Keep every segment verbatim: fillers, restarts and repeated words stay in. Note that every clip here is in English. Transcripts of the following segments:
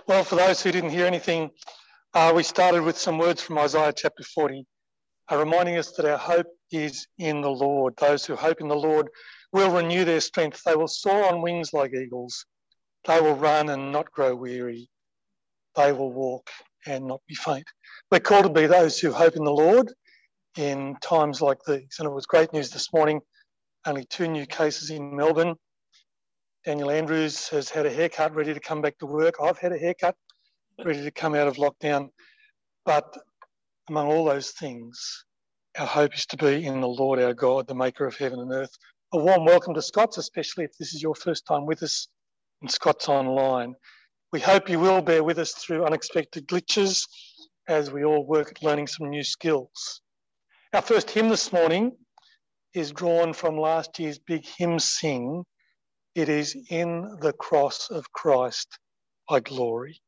Well, for those who didn't hear anything, uh, we started with some words from Isaiah chapter forty, uh, reminding us that our hope is in the Lord. Those who hope in the Lord will renew their strength. They will soar on wings like eagles. They will run and not grow weary. They will walk and not be faint. We're called to be those who hope in the Lord in times like these. And it was great news this morning. Only two new cases in Melbourne. Daniel Andrews has had a haircut, ready to come back to work. I've had a haircut, ready to come out of lockdown. But among all those things, our hope is to be in the Lord our God, the maker of heaven and earth. A warm welcome to Scots, especially if this is your first time with us in Scots Online. We hope you will bear with us through unexpected glitches as we all work at learning some new skills. Our first hymn this morning is drawn from last year's big hymn sing. It is In the Cross of Christ I Glory.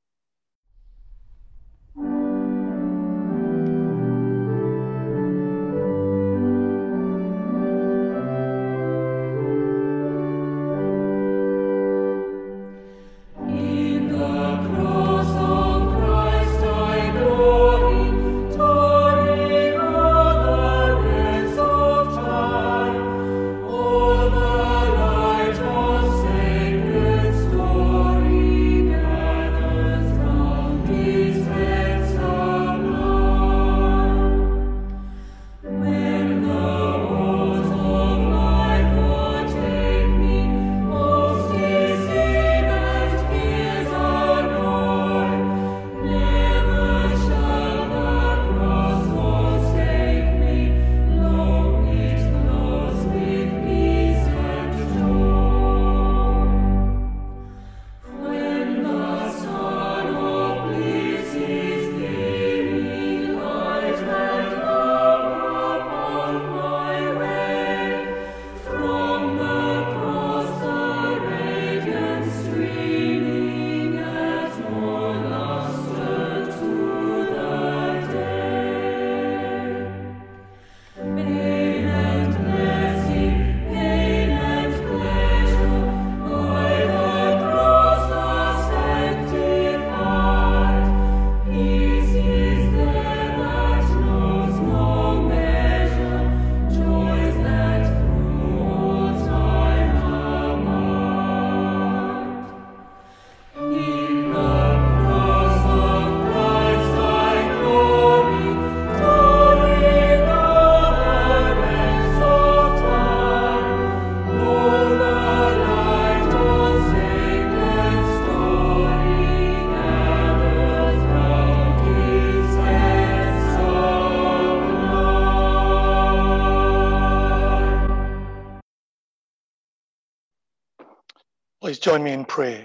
Please join me in prayer.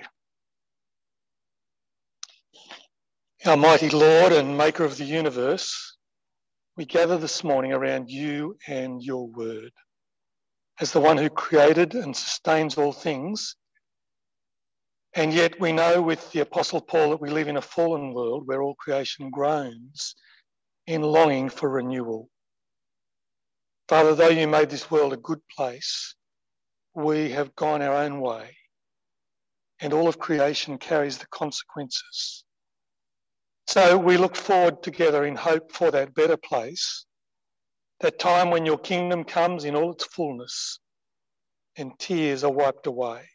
Our mighty Lord and maker of the universe, we gather this morning around you and your word. As the one who created and sustains all things, and yet we know with the Apostle Paul that we live in a fallen world where all creation groans in longing for renewal. Father, though you made this world a good place, we have gone our own way. And all of creation carries the consequences. So we look forward together in hope for that better place, that time when your kingdom comes in all its fullness and tears are wiped away.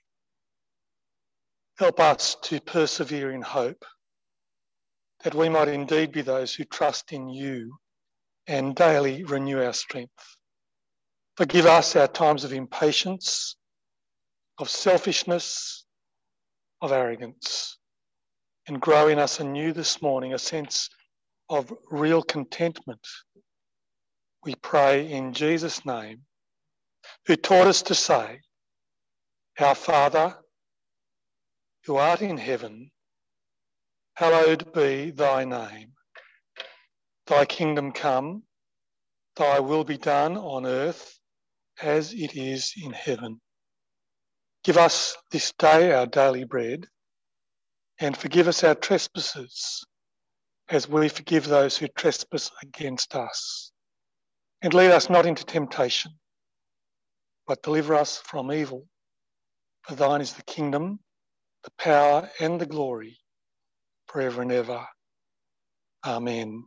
Help us to persevere in hope, that we might indeed be those who trust in you and daily renew our strength. Forgive us our times of impatience, of selfishness, of arrogance, and grow in us anew this morning a sense of real contentment. We pray in Jesus' name, who taught us to say, Our Father, who art in heaven, hallowed be thy name. Thy kingdom come, thy will be done on earth as it is in heaven. Give us this day our daily bread, and forgive us our trespasses, as we forgive those who trespass against us. And lead us not into temptation, but deliver us from evil. For thine is the kingdom, the power, and the glory, forever and ever. Amen.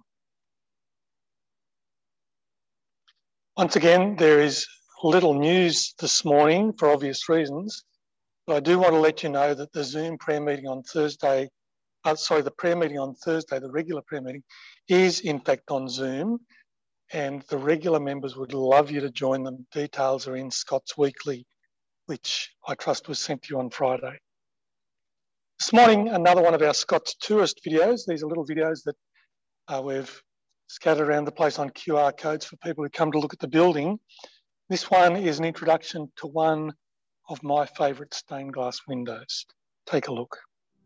Once again, there is little news this morning for obvious reasons, but I do want to let you know that the Zoom prayer meeting on Thursday, uh, sorry, the prayer meeting on Thursday, the regular prayer meeting, is in fact on Zoom, and the regular members would love you to join them. Details are in Scott's Weekly, which I trust was sent to you on Friday. This morning, another one of our Scott's Tourist videos. These are little videos that uh, we've scattered around the place on Q R codes for people who come to look at the building. This one is an introduction to one of my favourite stained glass windows. Take a look.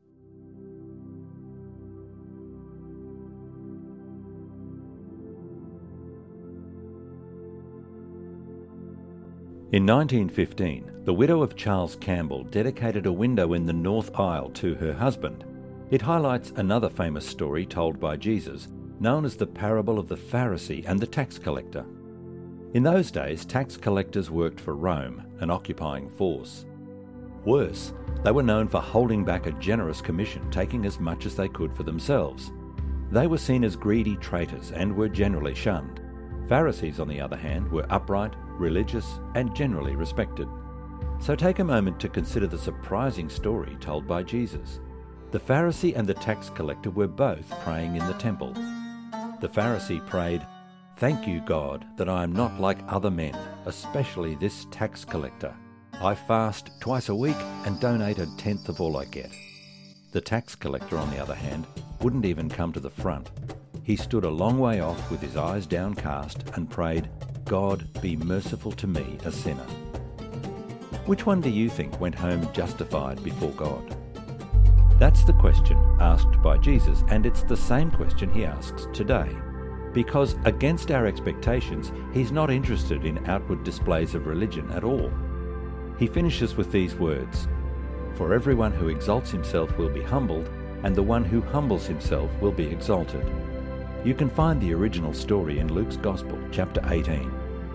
In nineteen fifteen, the widow of Charles Campbell dedicated a window in the north aisle to her husband. It highlights another famous story told by Jesus, known as the parable of the Pharisee and the tax collector. In those days, tax collectors worked for Rome, an occupying force. Worse, they were known for holding back a generous commission, taking as much as they could for themselves. They were seen as greedy traitors and were generally shunned. Pharisees, on the other hand, were upright, religious, and generally respected. So take a moment to consider the surprising story told by Jesus. The Pharisee and the tax collector were both praying in the temple. The Pharisee prayed, "Thank you, God, that I am not like other men, especially this tax collector. I fast twice a week and donate a tenth of all I get." The tax collector, on the other hand, wouldn't even come to the front. He stood a long way off with his eyes downcast and prayed, "God, be merciful to me, a sinner." Which one do you think went home justified before God? That's the question asked by Jesus, and it's the same question he asks today. Because against our expectations, he's not interested in outward displays of religion at all. He finishes with these words, "For everyone who exalts himself will be humbled, and the one who humbles himself will be exalted." You can find the original story in Luke's Gospel, chapter eighteen.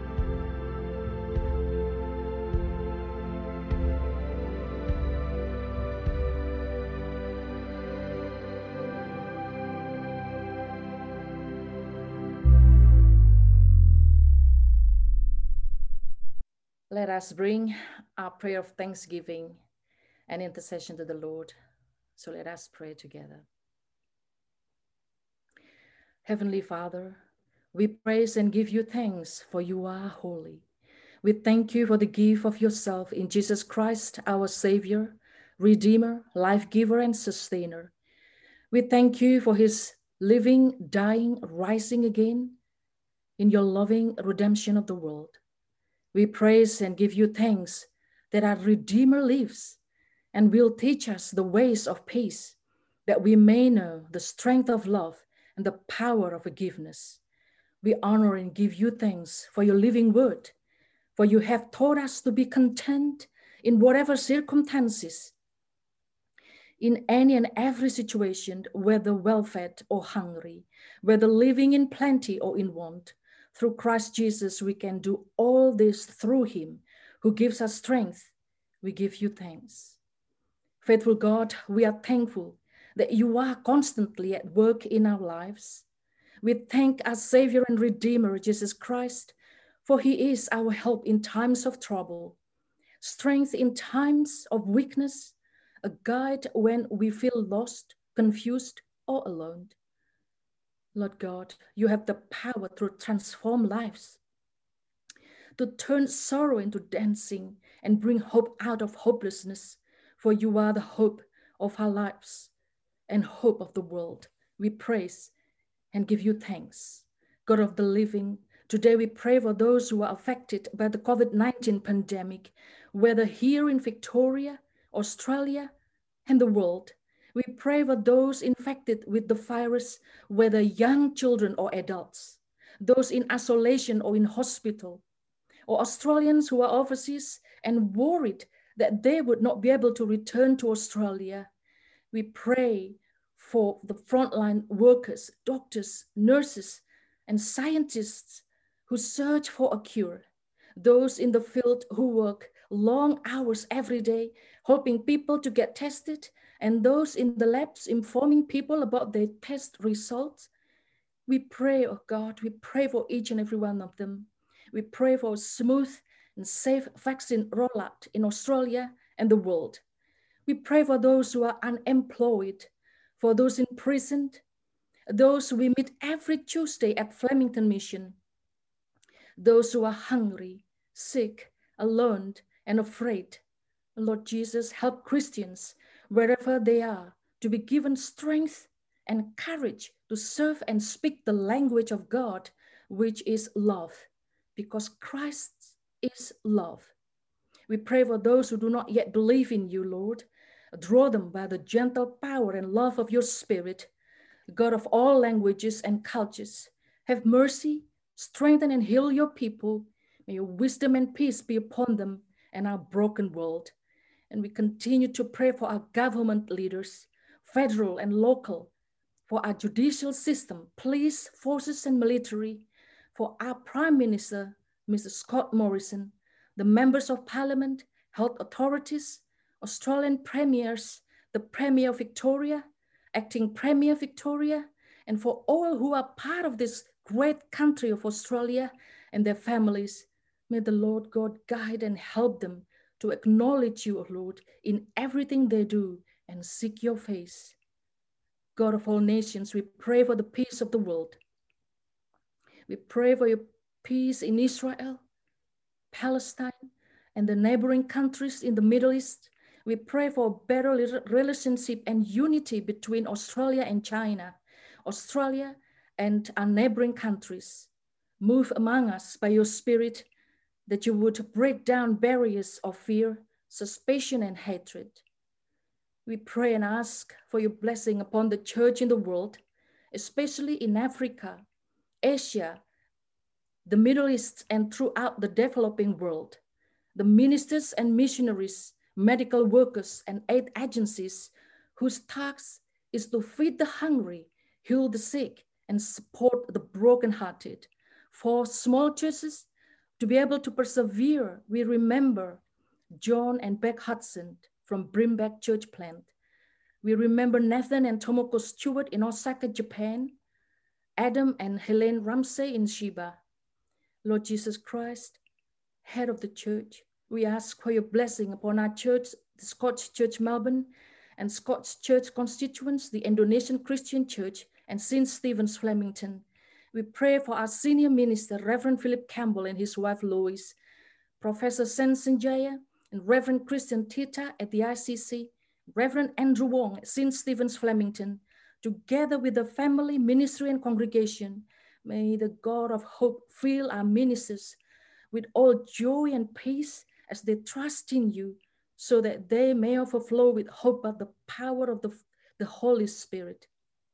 Let us bring our prayer of thanksgiving and intercession to the Lord. So let us pray together. Heavenly Father, we praise and give you thanks, for you are holy. We thank you for the gift of yourself in Jesus Christ, our Savior, Redeemer, life giver, and sustainer. We thank you for his living, dying, rising again in your loving redemption of the world. We praise and give you thanks that our Redeemer lives and will teach us the ways of peace, that we may know the strength of love and the power of forgiveness. We honor and give you thanks for your living word, for you have taught us to be content in whatever circumstances, in any and every situation, whether well-fed or hungry, whether living in plenty or in want. Through Christ Jesus, we can do all this through him who gives us strength. We give you thanks. Faithful God, we are thankful that you are constantly at work in our lives. We thank our Savior and Redeemer, Jesus Christ, for he is our help in times of trouble, strength in times of weakness, a guide when we feel lost, confused, or alone. Lord God, you have the power to transform lives, to turn sorrow into dancing and bring hope out of hopelessness, for you are the hope of our lives and hope of the world. We praise and give you thanks. God of the living, today we pray for those who are affected by the COVID nineteen pandemic, whether here in Victoria, Australia, and the world. We pray for those infected with the virus, whether young children or adults, those in isolation or in hospital, or Australians who are overseas and worried that they would not be able to return to Australia. We pray for the frontline workers, doctors, nurses, and scientists who search for a cure, those in the field who work long hours every day, helping people to get tested, and those in the labs informing people about their test results. We pray, oh God, we pray for each and every one of them. We pray for smooth and safe vaccine rollout in Australia and the world. We pray for those who are unemployed, for those imprisoned, those we meet every Tuesday at Flemington Mission, those who are hungry, sick, alone, and afraid. Lord Jesus, help Christians wherever they are to be given strength and courage to serve and speak the language of God, which is love, because Christ is love. We pray for those who do not yet believe in you, Lord. Draw them by the gentle power and love of your Spirit, God of all languages and cultures. Have mercy, strengthen and heal your people. May your wisdom and peace be upon them and our broken world. And we continue to pray for our government leaders, federal and local, for our judicial system, police, forces, and military, for our Prime Minister, Mister Scott Morrison, the members of Parliament, health authorities, Australian premiers, the Premier of Victoria, acting Premier Victoria, and for all who are part of this great country of Australia and their families. May the Lord God guide and help them to acknowledge you, O Lord, in everything they do and seek your face. God of all nations, we pray for the peace of the world. We pray for your peace in Israel, Palestine, and the neighboring countries in the Middle East. We pray for a better relationship and unity between Australia and China, Australia and our neighboring countries. Move among us by your Spirit, that you would break down barriers of fear, suspicion, and hatred. We pray and ask for your blessing upon the church in the world, especially in Africa, Asia, the Middle East, and throughout the developing world. The ministers and missionaries, medical workers, and aid agencies whose task is to feed the hungry, heal the sick, and support the brokenhearted. For small churches to be able to persevere, we remember John and Beck Hudson from Brimback Church Plant. We remember Nathan and Tomoko Stewart in Osaka, Japan, Adam and Helene Ramsey in Shiba. Lord Jesus Christ, head of the church, we ask for your blessing upon our church, the Scotch Church Melbourne, and Scotch Church constituents, the Indonesian Christian Church, and Saint Stephen's Flemington. We pray for our senior minister, Reverend Philip Campbell and his wife, Lois, Professor Sen Sanjaya, and Reverend Christian Tita at the I C C, Reverend Andrew Wong at Saint Stephen's Flemington, together with the family, ministry, and congregation. May the God of hope fill our ministers with all joy and peace as they trust in you, so that they may overflow with hope of the power of the, the Holy Spirit.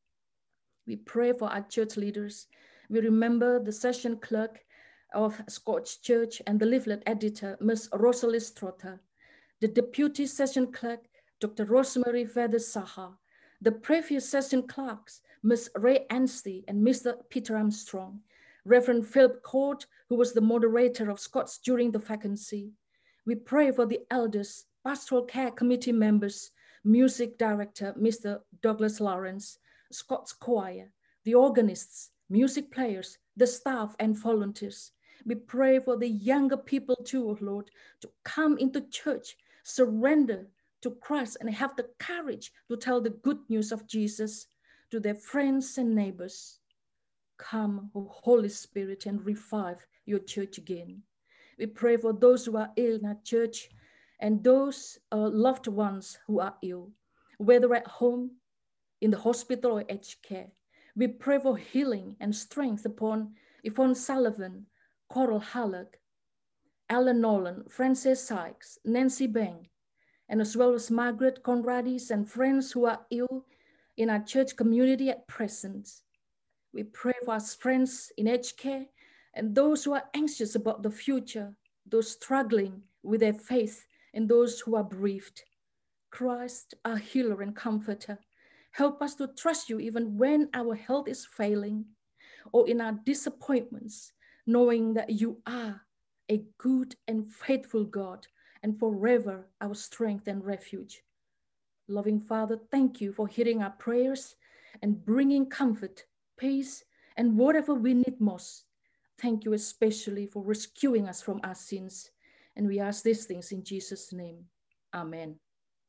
We pray for our church leaders. We remember the session clerk of Scotch Church and the leaflet editor, Miss Rosalie Strother, the deputy session clerk, Doctor Rosemary Feather-Saha, the previous session clerks, Miss Ray Anstey and Mister Peter Armstrong, Reverend Philip Court, who was the moderator of Scots during the vacancy. We pray for the elders, pastoral care committee members, music director, Mister Douglas Lawrence, Scots choir, the organists, music players, the staff and volunteers. We pray for the younger people too, oh Lord, to come into church, surrender to Christ, and have the courage to tell the good news of Jesus to their friends and neighbors. Come, O Holy Spirit, and revive your church again. We pray for those who are ill in our church and those uh, loved ones who are ill, whether at home, in the hospital, or aged care. We pray for healing and strength upon Yvonne Sullivan, Coral Halleck, Alan Nolan, Frances Sykes, Nancy Bang, and as well as Margaret Conradis and friends who are ill in our church community at present. We pray for our friends in aged care and those who are anxious about the future, those struggling with their faith, and those who are bereaved. Christ, our healer and comforter, help us to trust you even when our health is failing or in our disappointments, knowing that you are a good and faithful God, and forever our strength and refuge. Loving Father, thank you for hearing our prayers and bringing comfort, peace, and whatever we need most. Thank you especially for rescuing us from our sins. And we ask these things in Jesus' name. Amen.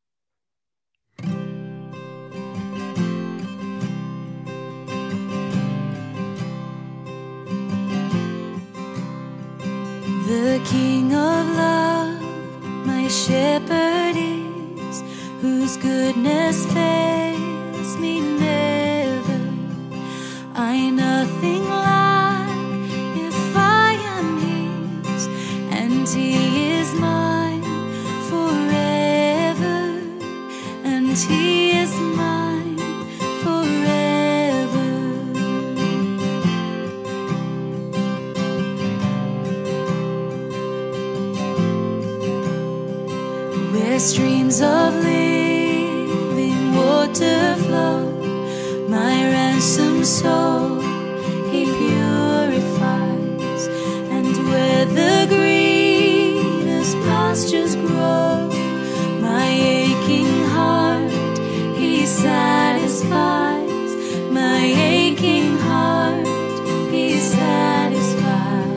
The King of love, my shepherd is, whose goodness fails me never. I nothing lack if I am his, and he is mine forever, and he is mine forever. Where streams of living water flow, my ransomed soul he purifies, and where the greenest pastures grow, my aching heart he satisfies, my aching heart he satisfies.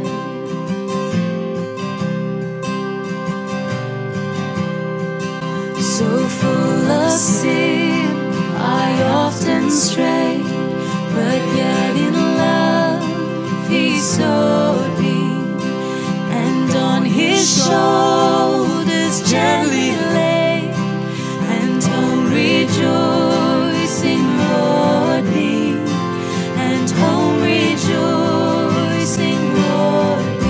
So full of sin, I often stray, but yet in love he sowed me, and on his shoulders gently laid, and home rejoicing brought me, and home rejoicing brought me.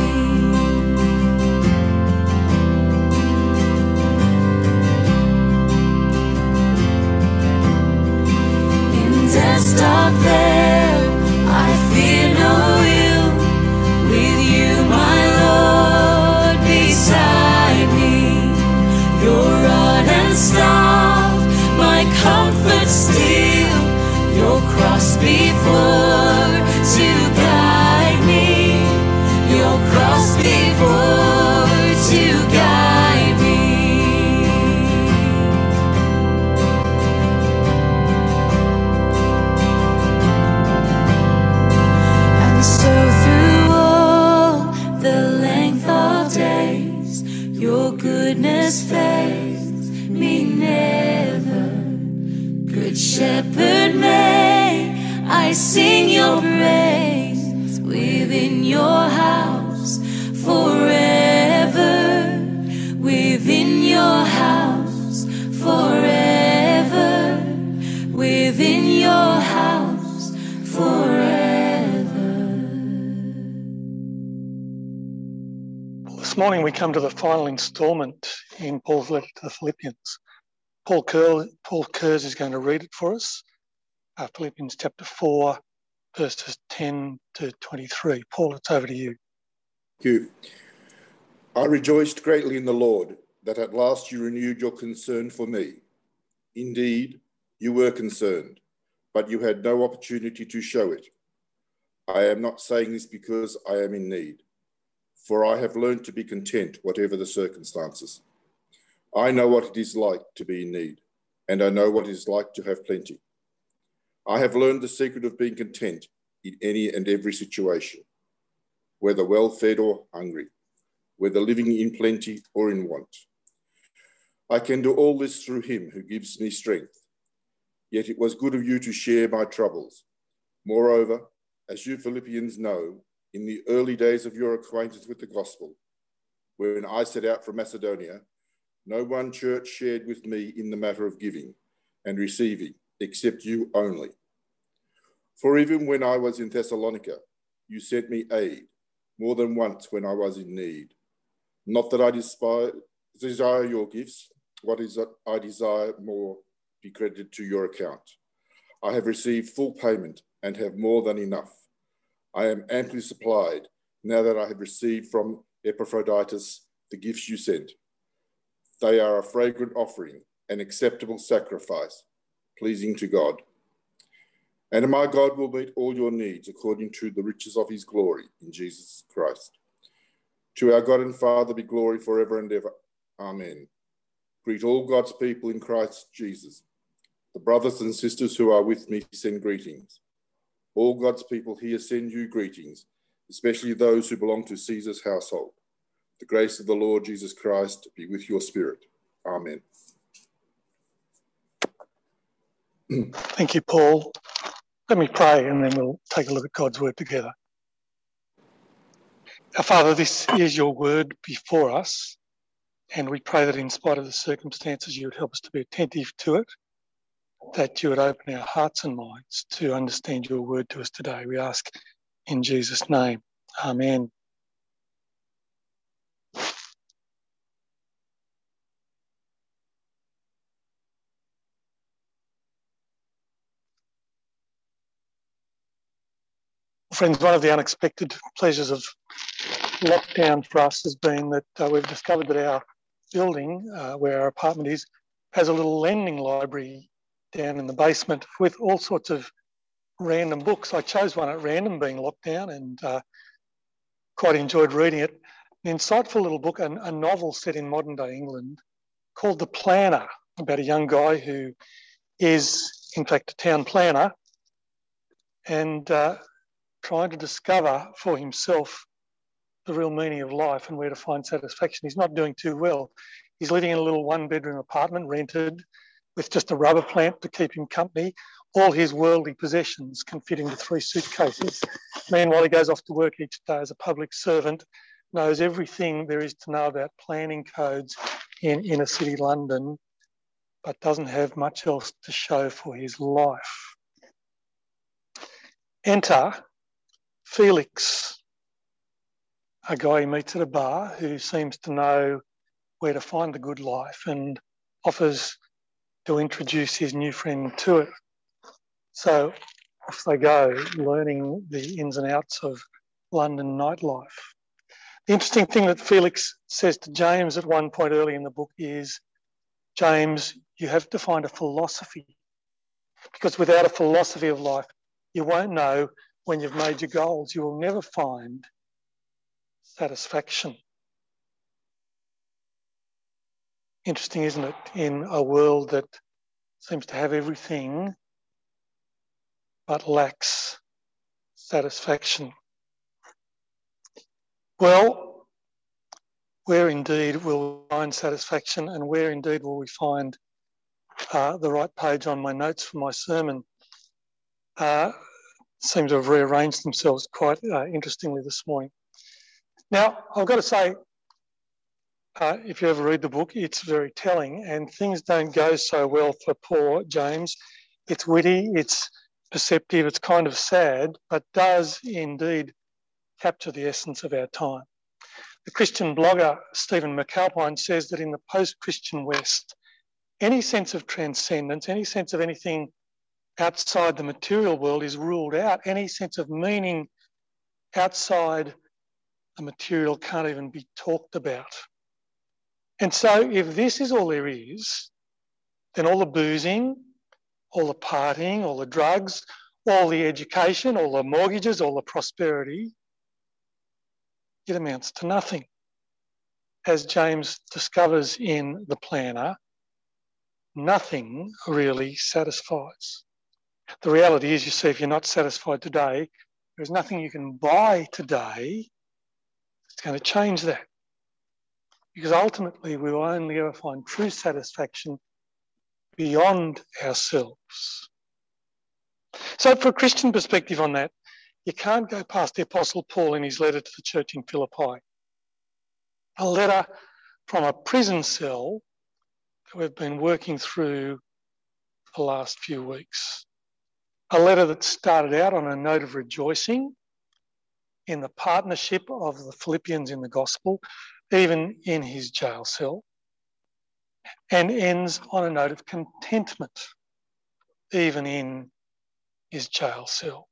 Death's dark veil, I fear no ill, with you, my Lord, beside me. Your rod and staff, my comfort still, your cross before to guide me, your cross before to guide me. So through all the length of days, your goodness fails me never. Good Shepherd, may I sing your praise within your house forever, within your house forever, within your house forever. This morning we come to the final instalment in Paul's letter to the Philippians. Paul, Curl, Paul Kurz is going to read it for us, uh, Philippians chapter four, verses ten to twenty-three. Paul, it's over to you. Thank you. I rejoiced greatly in the Lord that at last you renewed your concern for me. Indeed, you were concerned, but you had no opportunity to show it. I am not saying this because I am in need, for I have learned to be content whatever the circumstances. I know what it is like to be in need, and I know what it is like to have plenty. I have learned the secret of being content in any and every situation, whether well-fed or hungry, whether living in plenty or in want. I can do all this through him who gives me strength. Yet it was good of you to share my troubles. Moreover, as you Philippians know, in the early days of your acquaintance with the gospel, when I set out from Macedonia, no one church shared with me in the matter of giving and receiving, except you only. For even when I was in Thessalonica, you sent me aid, more than once when I was in need. Not that I despise, desire your gifts, what is that I desire more be credited to your account. I have received full payment and have more than enough. I am amply supplied now that I have received from Epaphroditus the gifts you sent. They are a fragrant offering, an acceptable sacrifice, pleasing to God. And my God will meet all your needs according to the riches of his glory in Jesus Christ. To our God and Father be glory forever and ever. Amen. Greet all God's people in Christ Jesus. The brothers and sisters who are with me send greetings. All God's people here send you greetings, especially those who belong to Caesar's household. The grace of the Lord Jesus Christ be with your spirit. Amen. Thank you, Paul. Let me pray and then we'll take a look at God's word together. Our Father, this is your word before us, and we pray that in spite of the circumstances, you would help us to be attentive to it, that you would open our hearts and minds to understand your word to us today. We ask in Jesus' name. Amen. Friends, one of the unexpected pleasures of lockdown for us has been that uh, we've discovered that our building, uh, where our apartment is, has a little lending library down in the basement with all sorts of random books. I chose one at random, being locked down, and uh, quite enjoyed reading it. An insightful little book, a, a novel set in modern day England called The Planner, about a young guy who is, in fact, a town planner and uh, trying to discover for himself the real meaning of life and where to find satisfaction. He's not doing too well. He's living in a little one-bedroom apartment, rented, with just a rubber plant to keep him company. All his worldly possessions can fit into three suitcases. Meanwhile, he goes off to work each day as a public servant, knows everything there is to know about planning codes in inner city London, but doesn't have much else to show for his life. Enter Felix, a guy he meets at a bar who seems to know where to find the good life and offers to introduce his new friend to it. So off they go, learning the ins and outs of London nightlife. The interesting thing that Felix says to James at one point early in the book is, James, you have to find a philosophy, because without a philosophy of life, you won't know when you've made your goals. You will never find satisfaction. Interesting, isn't it? In a world that seems to have everything but lacks satisfaction. Well, where indeed will we find satisfaction, and where indeed will we find uh, the right page on my notes for my sermon? Uh, seem to have rearranged themselves quite uh, interestingly this morning. Now, I've got to say, uh, if you ever read the book, it's very telling, and things don't go so well for poor James. It's witty, it's perceptive, it's kind of sad, but does indeed capture the essence of our time. The Christian blogger Stephen McAlpine says that in the post-Christian West, any sense of transcendence, any sense of anything outside the material world is ruled out. Any sense of meaning outside the material can't even be talked about. And so if this is all there is, then all the boozing, all the partying, all the drugs, all the education, all the mortgages, all the prosperity, it amounts to nothing. As James discovers in The Planner, nothing really satisfies. The reality is, you see, if you're not satisfied today, there's nothing you can buy today that's going to change that. Because ultimately, we will only ever find true satisfaction beyond ourselves. So for a Christian perspective on that, you can't go past the Apostle Paul in his letter to the church in Philippi. A letter from a prison cell that we've been working through the last few weeks. A letter that started out on a note of rejoicing in the partnership of the Philippians in the gospel, even in his jail cell, and ends on a note of contentment, even in his jail cell.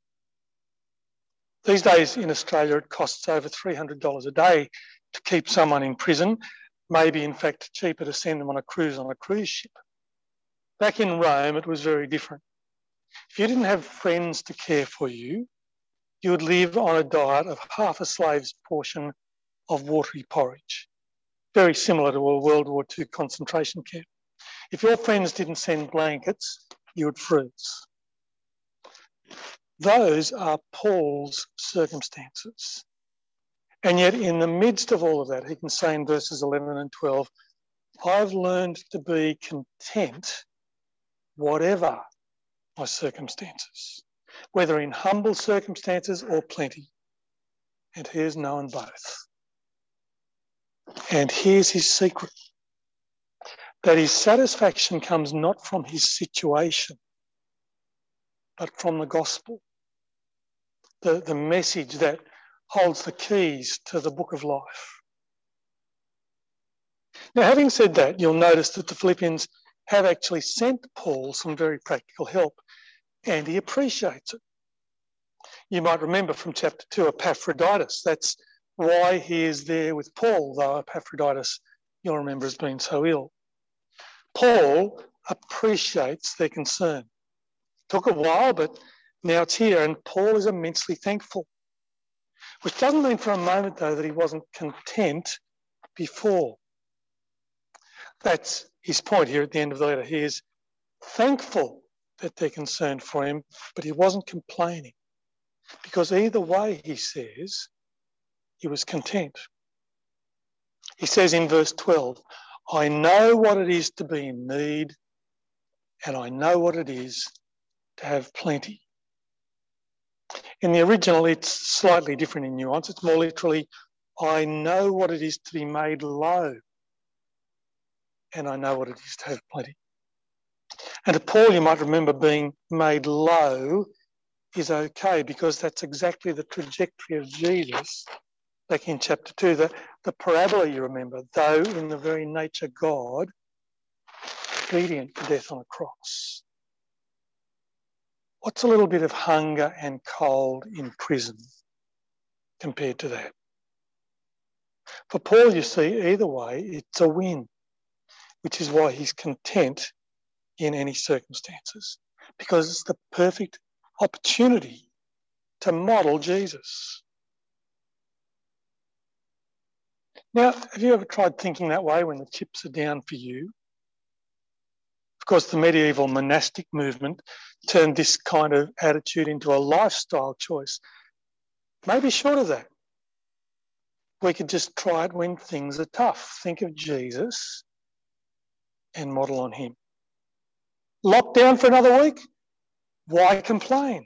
These days in Australia, it costs over three hundred dollars a day to keep someone in prison, maybe in fact cheaper to send them on a cruise on a cruise ship. Back in Rome, it was very different. If you didn't have friends to care for you, you would live on a diet of half a slave's portion of watery porridge. very similar to a World War Two concentration camp. If your friends didn't send blankets, you would freeze. Those are Paul's circumstances. And yet in the midst of all of that, he can say in verses eleven and twelve, I've learned to be content whatever my circumstances, whether in humble circumstances or plenty. And he has known both. And here's his secret, that his satisfaction comes not from his situation, but from the gospel, the, the message that holds the keys to the book of life. Now, having said that, you'll notice that the Philippians have actually sent Paul some very practical help, and he appreciates it. You might remember from chapter two, Epaphroditus. That's why he is there with Paul, though Epaphroditus, you'll remember, has been so ill. Paul appreciates their concern. Took a while, but now it's here, and Paul is immensely thankful. Which doesn't mean for a moment, though, that he wasn't content before. That's his point here at the end of the letter. He is thankful that they're concerned for him, but he wasn't complaining. Because either way, he says, he was content. He says in verse twelve, I know what it is to be in need, and I know what it is to have plenty. In the original, it's slightly different in nuance. It's more literally, I know what it is to be made low, and I know what it is to have plenty. And to Paul, you might remember, being made low is okay, because that's exactly the trajectory of Jesus back in chapter two. The, the parabola, you remember, though in the very nature God, obedient to death on a cross. What's a little bit of hunger and cold in prison compared to that? For Paul, you see, either way, it's a win, which is why he's content in any circumstances, because it's the perfect opportunity to model Jesus. Now, have you ever tried thinking that way when the chips are down for you? Of course, the medieval monastic movement turned this kind of attitude into a lifestyle choice. Maybe short of that. We could just try it when things are tough. Think of Jesus and model on him. Locked down for another week? Why complain?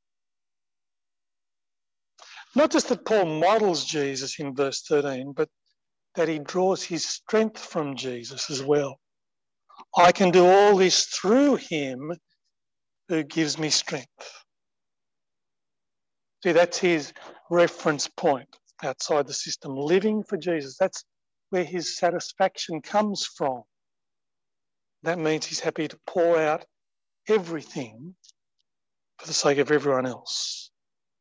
Not just that Paul models Jesus in verse thirteen, but that he draws his strength from Jesus as well. I can do all this through him who gives me strength. See, that's his reference point outside the system, living for Jesus. That's where his satisfaction comes from. That means he's happy to pour out everything for the sake of everyone else.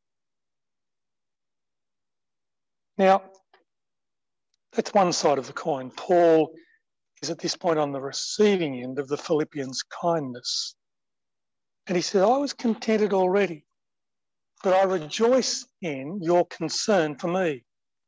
Now, that's one side of the coin. Paul is at this point on the receiving end of the Philippians' kindness. And he said, I was contented already, but I rejoice in your concern for me.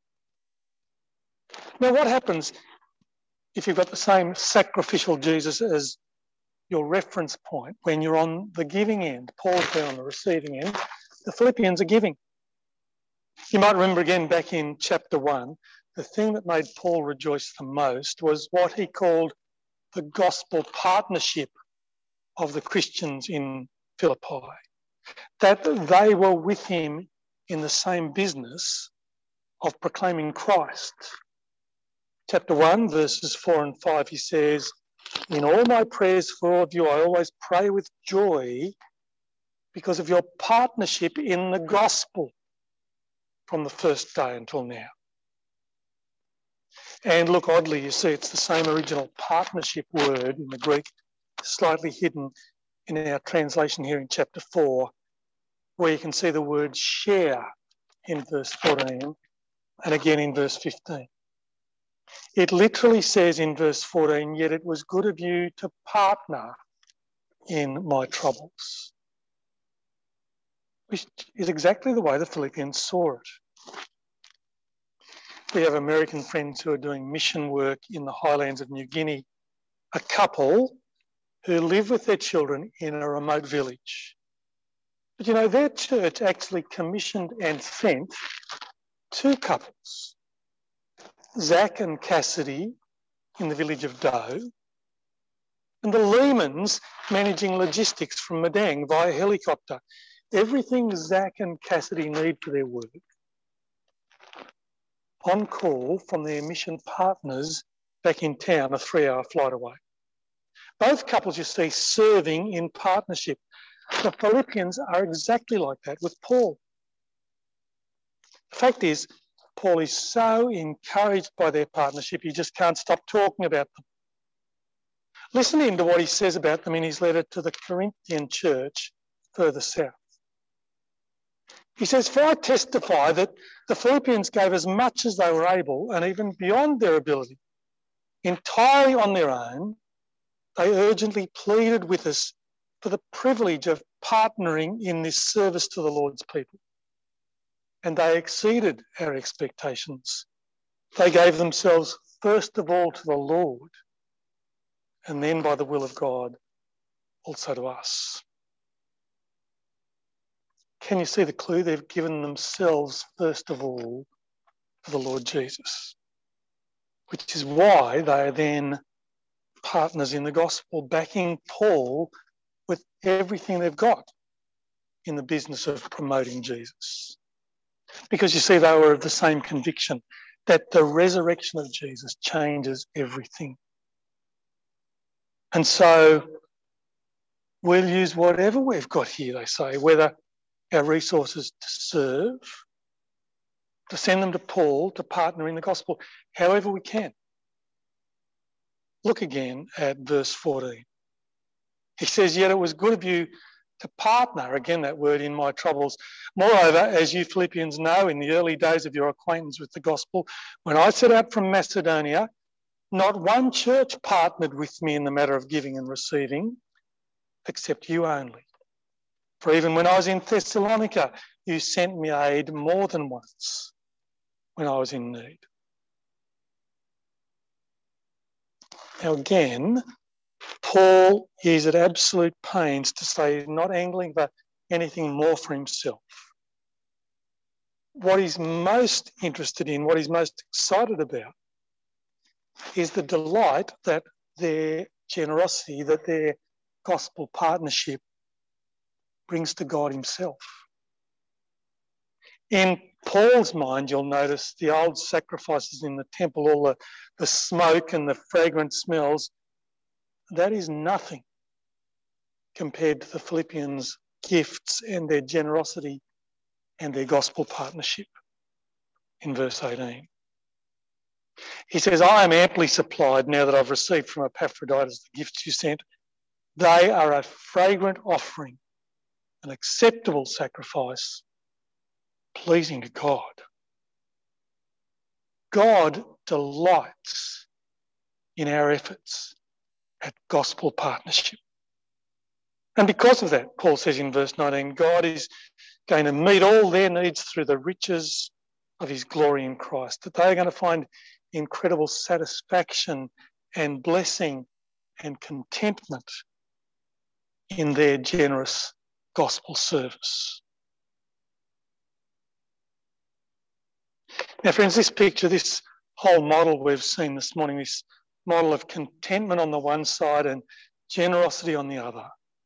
Now, what happens if you've got the same sacrificial Jesus as your reference point when you're on the giving end? Paul's been on the receiving end. The Philippians are giving. You might remember again back in chapter one, the thing that made Paul rejoice the most was what he called the gospel partnership of the Christians in Philippi. That they were with him in the same business of proclaiming Christ. Chapter one, verses four and five, he says, in all my prayers for all of you, I always pray with joy because of your partnership in the gospel from the first day until now. And look, oddly, you see, it's the same original partnership word in the Greek, slightly hidden in our translation here in chapter four, where you can see the word share in verse fourteen and again in verse fifteen. It literally says in verse fourteen, yet it was good of you to partner in my troubles, which is exactly the way the Philippians saw it. We have American friends who are doing mission work in the highlands of New Guinea, a couple who live with their children in a remote village. But you know, their church actually commissioned and sent two couples, Zach and Cassidy in the village of Doe, and the Lehmans managing logistics from Madang via helicopter. Everything Zach and Cassidy need for their work, on call from their mission partners back in town, a three-hour flight away. Both couples, you see, serving in partnership. The Philippians are exactly like that with Paul. The fact is, Paul is so encouraged by their partnership, he just can't stop talking about them. Listen in to what he says about them in his letter to the Corinthian church further south. He says, "For I testify that the Philippians gave as much as they were able, and even beyond their ability, entirely on their own. They urgently pleaded with us for the privilege of partnering in this service to the Lord's people. And they exceeded our expectations. They gave themselves first of all to the Lord, and then by the will of God, also to us." Can you see the clue? They've given themselves first of all to the Lord Jesus, which is why they are then partners in the gospel, backing Paul with everything they've got in the business of promoting Jesus. Because you see, they were of the same conviction that the resurrection of Jesus changes everything. And so we'll use whatever we've got here, they say, whether our resources to serve, to send them to Paul, to partner in the gospel, however we can. Look again at verse fourteen. He says, "Yet it was good of you to partner," again that word, "in my troubles. Moreover, as you Philippians know, in the early days of your acquaintance with the gospel, when I set out from Macedonia, not one church partnered with me in the matter of giving and receiving, except you only. For even when I was in Thessalonica, you sent me aid more than once when I was in need." Now again, Paul is at absolute pains to say he's not angling for anything more for himself. What he's most interested in, what he's most excited about, is the delight that their generosity, that their gospel partnership brings to God himself. In Paul's mind, you'll notice the old sacrifices in the temple, all the, the smoke and the fragrant smells, that is nothing compared to the Philippians' gifts and their generosity and their gospel partnership in verse eighteen. He says, "I am amply supplied now that I've received from Epaphroditus the gifts you sent. They are a fragrant offering, an acceptable sacrifice, pleasing to God." God delights in our efforts at gospel partnership. And because of that, Paul says in verse nineteen, God is going to meet all their needs through the riches of his glory in Christ, that they are going to find incredible satisfaction and blessing and contentment in their generous gospel service. Now, friends, this picture, this whole model we've seen this morning, this model of contentment on the one side and generosity on the other,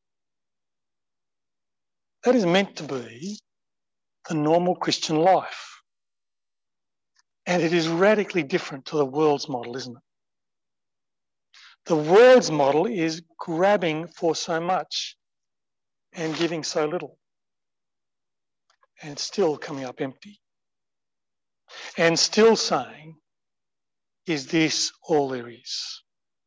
that is meant to be the normal Christian life. And it is radically different to the world's model, isn't it? The world's model is grabbing for so much and giving so little, and still coming up empty, and still saying, "Is this all there is?"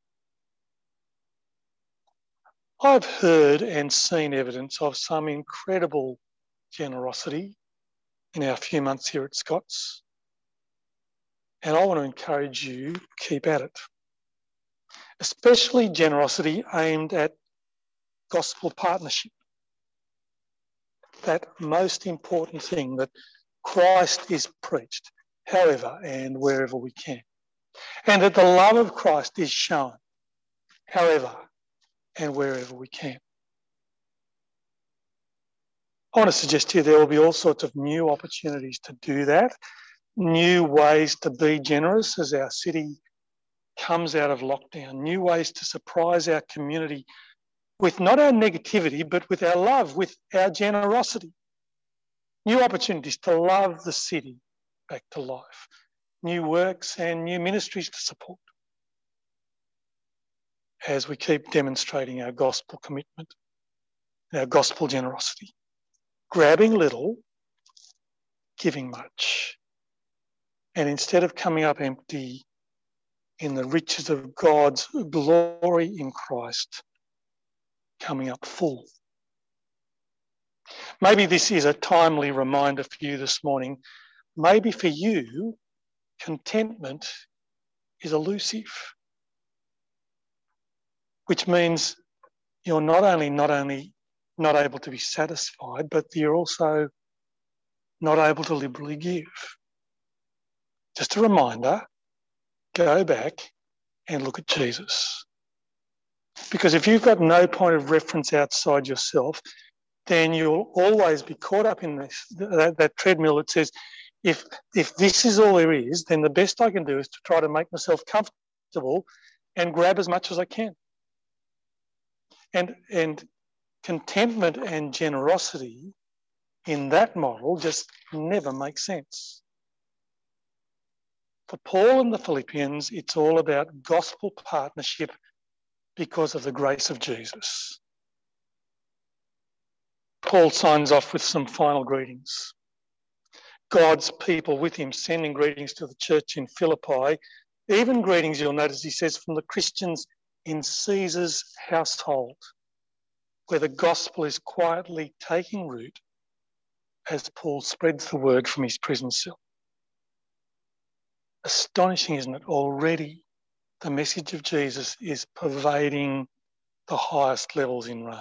I've heard and seen evidence of some incredible generosity in our few months here at Scott's, and I want to encourage you, keep at it. Especially generosity aimed at gospel partnership. That most important thing, that Christ is preached, however and wherever we can. And that the love of Christ is shown, however and wherever we can. I want to suggest to you there will be all sorts of new opportunities to do that, new ways to be generous as our city comes out of lockdown, new ways to surprise our community with not our negativity, but with our love, with our generosity. New opportunities to love the city back to life, new works and new ministries to support as we keep demonstrating our gospel commitment, our gospel generosity. Grabbing little, giving much. And instead of coming up empty in the riches of God's glory in Christ, coming up full. Maybe this is a timely reminder for you this morning. Maybe for you, contentment is elusive, which means you're not only not only not able to be satisfied, but you're also not able to liberally give. Just a reminder, go back and look at Jesus. Because if you've got no point of reference outside yourself, then you'll always be caught up in this that, that treadmill that says, if, if this is all there is, then the best I can do is to try to make myself comfortable and grab as much as I can. And, and contentment and generosity in that model just never makes sense. For Paul and the Philippians, it's all about gospel partnership because of the grace of Jesus. Paul signs off with some final greetings. God's people with him sending greetings to the church in Philippi. Even greetings, you'll notice he says, from the Christians in Caesar's household, where the gospel is quietly taking root as Paul spreads the word from his prison cell. Astonishing, isn't it? Already the message of Jesus is pervading the highest levels in Rome.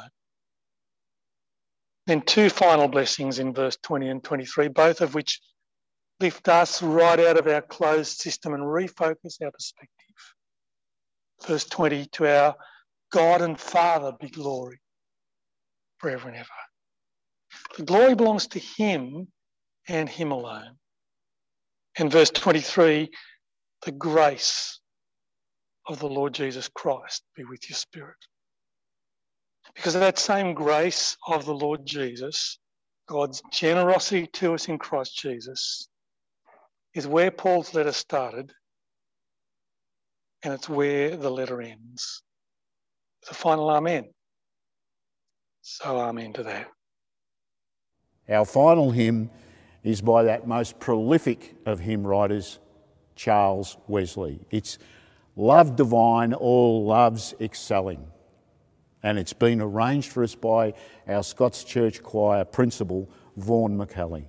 Then two final blessings in verse twenty and twenty-three, both of which lift us right out of our closed system and refocus our perspective. Verse twenty, to our God and Father be glory forever and ever. The glory belongs to him and him alone. And verse twenty-three, the grace of the Lord Jesus Christ be with your spirit. Because of that same grace of the Lord Jesus, God's generosity to us in Christ Jesus, is where Paul's letter started, and it's where the letter ends. The final amen. So amen to that. Our final hymn is by that most prolific of hymn writers, Charles Wesley. It's Love Divine, All Loves Excelling. And it's been arranged for us by our Scots Church Choir principal, Vaughan McCulley.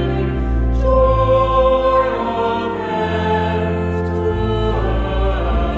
Joy of earth to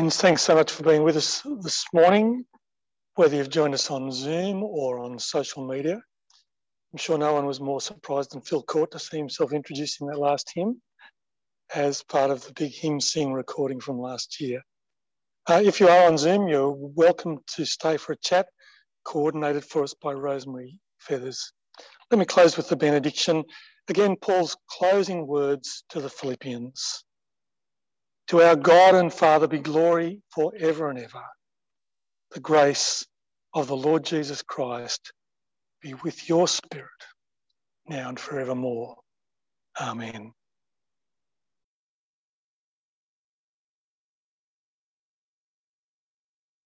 Friends, thanks so much for being with us this morning, whether you've joined us on Zoom or on social media. I'm sure no one was more surprised than Phil Court to see himself introducing that last hymn as part of the big hymn sing recording from last year. Uh, if you are on Zoom, you're welcome to stay for a chat coordinated for us by Rosemary Feathers. Let me close with the benediction. Again, Paul's closing words to the Philippians. To our God and Father be glory forever and ever. The grace of the Lord Jesus Christ be with your spirit now and forevermore. Amen.